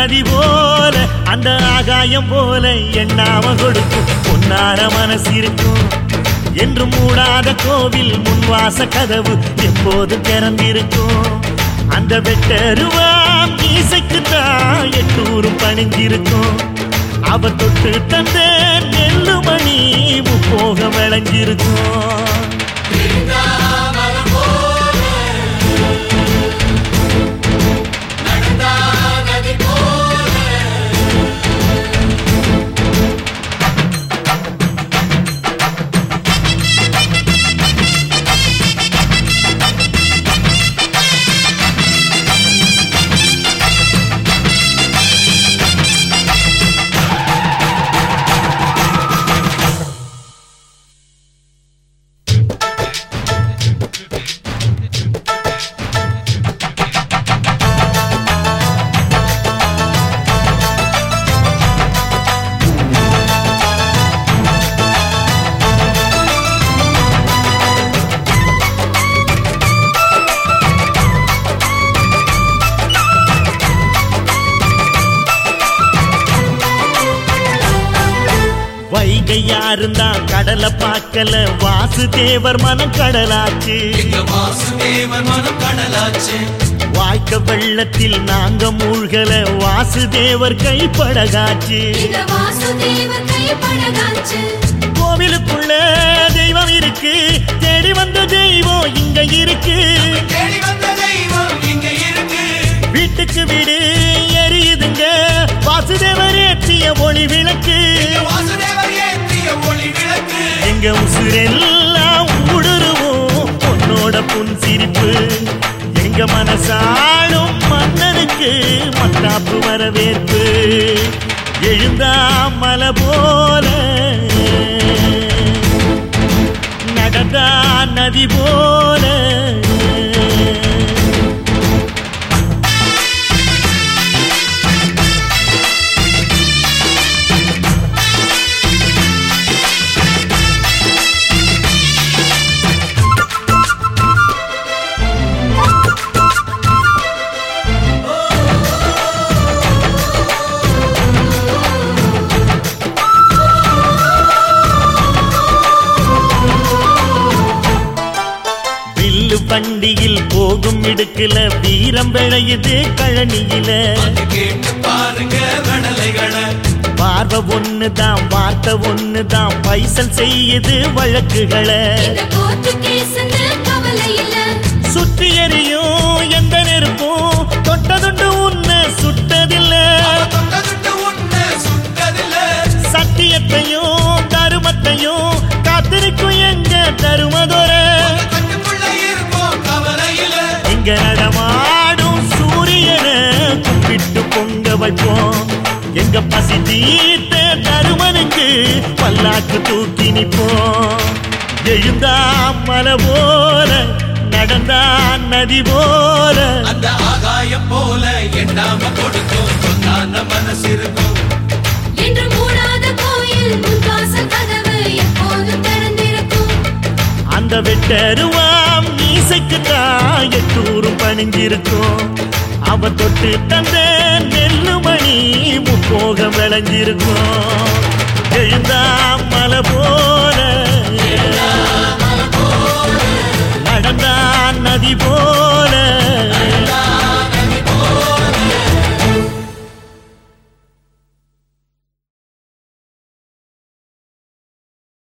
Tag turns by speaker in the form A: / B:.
A: நதி போல அந்த ஆகாயம் போல எண்ணாம கொடுக்கும் பொன்னார மனசு இருக்கும். என்று மூடாத கோவில் முன்வாச கதவு எப்போது திறந்திருக்கும். அந்த வெட்டருவாம் மீசைக்குத்தான் எட்டூரும் பணிஞ்சிருக்கும். அவ தொட்டு தந்த நெல்லுமணி முப்போக விளைஞ்சிருக்கும். யாருந்தான் கடலை பார்க்கல வாசுதேவர் மனம் கடலாச்சு. வாய்க்க வெள்ளத்தில் நாங்க மூழ்கல வாசுதேவர் கைப்படகாச்சு. கோவிலுக்குள்ள தெய்வம் இருக்கு, தேடி வந்த தெய்வம் இங்க இருக்கு. வீட்டுக்கு வீடு எரியுதுங்க வாசுதேவர் ஏற்றிய ஒளி விளக்கு. எங்க உசுரெல்லாம் ஊடுருவோம் பொன்னோட புன் சிரிப்பு. எங்க மனசாலும் மன்னனுக்கு மத்தாப்பு வரவேற்பு. எழுந்தா மலை போல நடந்தா நதி போல. வண்டியில் போகும் இடுக்குல வீரம் விளையுது கழனியில. பார்வை ஒண்ணுதான் வார்த்தை ஒண்ணுதான் பைசல் செய்யுது வழக்குகளை. சுற்றி எறியும் எந்த நெருப்பும் தொட்டதுண்டு உன்னை சுட்டதில்லை. சத்தியத்தையும் தருமத்தையும் காத்திருக்கும் எங்க தருமதொர. இங்க நடமாடும் சூரியனை கும்பிட்டு பொங்க வைப்போம். எங்க பசி தீர்த்த தருமனுக்கு பல்லாக்கு தூக்கி நிற்போம். எழுந்தா மலை போல நடந்தா நதி போல
B: அந்த ஆகாயம் போல எண்ணாம கொடுக்கும் பொன்னான மனசு இருக்கும்.
C: என்று மூடாத கோயில் முன்வாச கதவு எப்போதும் திறந்திருக்கும்.
A: அந்த வெட்டருவாம் மீசைக்குத்தான் எட்டூரும் பணிஞ்சிருக்கும். அவ தொட்டு தந்த நெல்லுமணி முப்போக விளைஞ்சிருக்கும். எழுந்தா மலை போல நடந்தா நதி போல.